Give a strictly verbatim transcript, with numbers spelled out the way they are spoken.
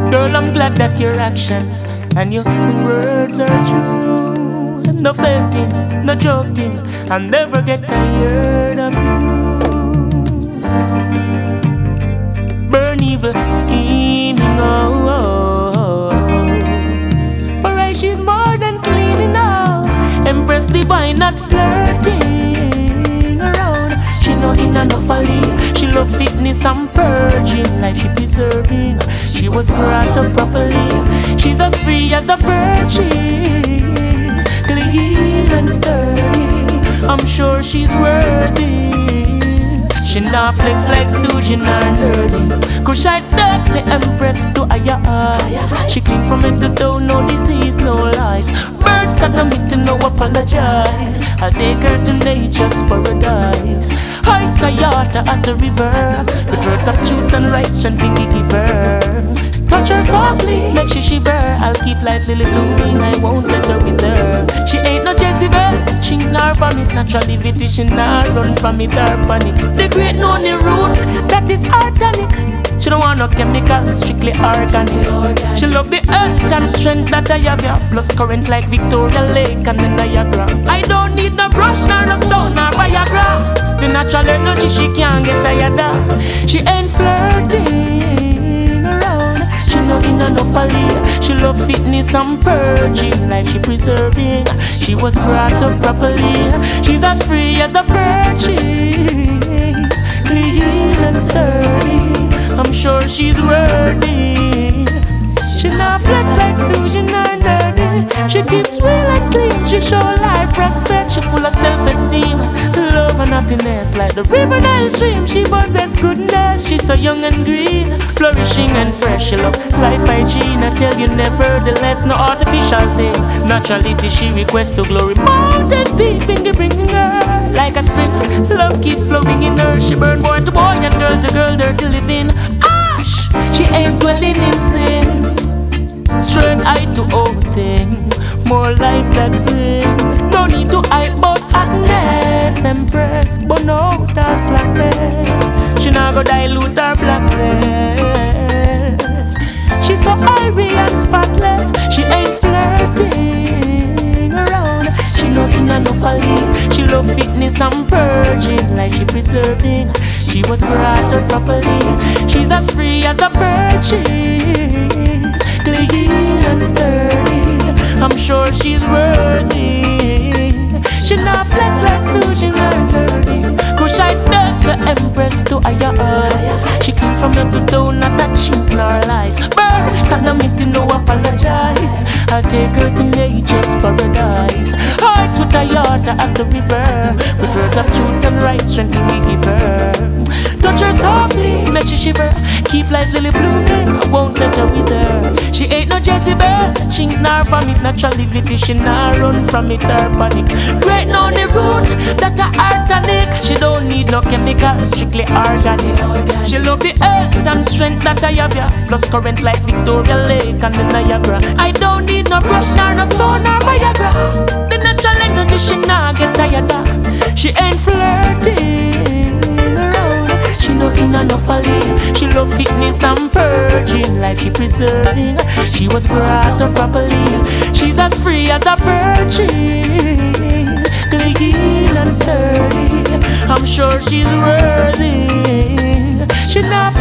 Girl, I'm glad that your actions and your words are true. No flirting, no joking, I'll never get tired of you. Burn evil, scheming, oh, oh, oh. For her she's more than clean enough. Empress divine, not flirting around. She no in and no folly. She love fitness and purging, life she preserving. She was brought up properly. She's as free as a bird. She's clean and sturdy. I'm sure she's worthy. She not flex like stooge in her nerdy. Cause I'd step the empress to higher heights. She clean from head to toe, no disease, no lies. Birds are no meet to no apologize. I'll take her to nature's paradise. Heights are yachter at the river, with words of truth and right strength we give her. Touch her softly, make she shiver. I'll keep life lily blooming, I won't let her wither. She ain't no Jezebel, she nor vomit. Naturally vitty, she nor run from it or panic. The great know the roots, that is organic. She don't want no chemical, strictly organic. She love the earth and strength that I have, yeah. Plus current like Victoria Lake and the Niagara. I don't need no brush, nor no stone, nor Viagra. The natural energy she can't get tired of. She ain't flirting around. She no in and no folly. She love fitness and purging, life she preserving. She was brought up properly. She's as free as a bird. She's clean and sturdy. I'm sure she's worthy. She not flex like stooge in her nerdy. She keeps real and clean. She show life respect. She full of self-esteem, love and happiness. Like the river Nile stream, she possess goodness. She's so young and green, flourishing and fresh. She love life hygiene. I tell you nevertheless, no artificial thing. Naturality she requests to glory. Mountain peak, finger bringing her like a spring. Love keep flowing in her. She burn boy to boy and girl to girl, dirty living. Ash, she ain't dwelling in sin. Straight eye to all thing, more life that bring. No need to hype but hotness. Empress, but no that's slackness. She not go dilute her blackness. She's so airy and spotless. She ain't flirting around. She no in and no folly. She love fitness and purging, like she preserving. She was brought up properly. She's as free as a bird. She's clean and sturdy. I'm sure she's worthy. She not flex like stooge in her nerdy. Cause I'd step the empress to higher heights. She came from head to toe, not a chink nor lies. Birds and no meeting, no apologize. I'll take her to nature's paradise. Hearts with a yachter at the river, with words of truth and right strength we give her. Touch her softly, make she shiver. Keep life lily blooming, I won't let her wither. She ain't no Jezebel, chink nor vomit. Naturally vitty, she nor run from it or panic. Great know the roots that are organic. She don't need no chemicals, strictly organic. She love the earth and strength that I have, yeah. Plus current like Victoria Lake and the Niagara. I don't need no brush nor no stone nor Viagra. The natural energy she nah get tired of. She ain't flirting around. She no in and no folly. She love fitness and purging, life she preserving. She was brought up properly. She's as free as a bird. She's clean and sturdy. I'm sure she's worthy. She not